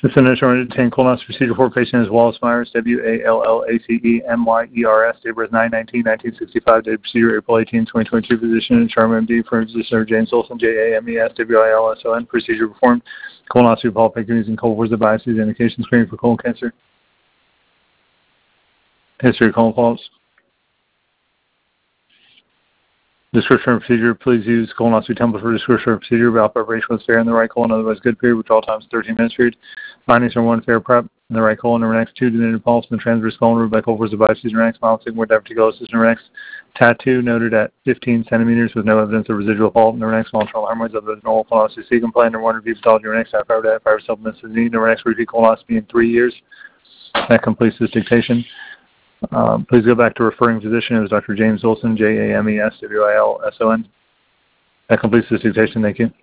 This is an instrument to obtain colonoscopy procedure for patient is Wallace Myers, WALLACE-MYERS, date of birth 9/19/1965, date of procedure April 18, 2022, physician and Charm MD, for physician James Olson, JAMES, WILSON, procedure performed, colonoscopy Paul Pickett using cold biopsies, indication screening for colon cancer. History of colon polyps. Description of procedure. Please use colonoscopy template for description of procedure. Bowel preparation was fair in the right colon, otherwise good period, withdrawal times 13 minutes period. Findings from 1, fair prep in the right colon, number next 2, diminutive polyps in the transverse colon, removed by cold biopsies, number next, mild sigmoid diverticulosis, number next, tattoo noted at 15 centimeters with no evidence of residual polyp, number next, internal hemorrhoids of the normal colonoscopy secant plan, number 1, review pathology, number next, fiber supplements to need, number next, repeat colonoscopy in 3 years. That completes this dictation. Please go back to referring physician. It was Dr. James Olson, JAMES, WILSON. That completes this dictation. Thank you.